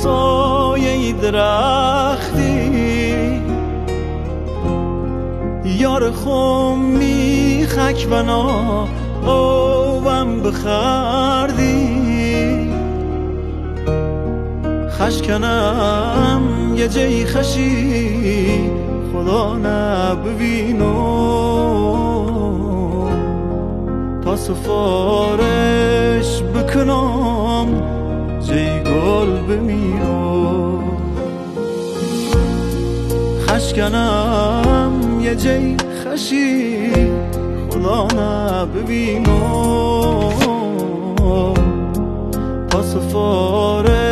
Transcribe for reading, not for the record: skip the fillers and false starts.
سایه درختی یار خمی خک بنا قوم بخردی خشکنم یه جی خشی خدا نبینو تا سفارش بکنم جی گل بمیرو خشکنم یه جی خشی خدا نبینو تا سفارش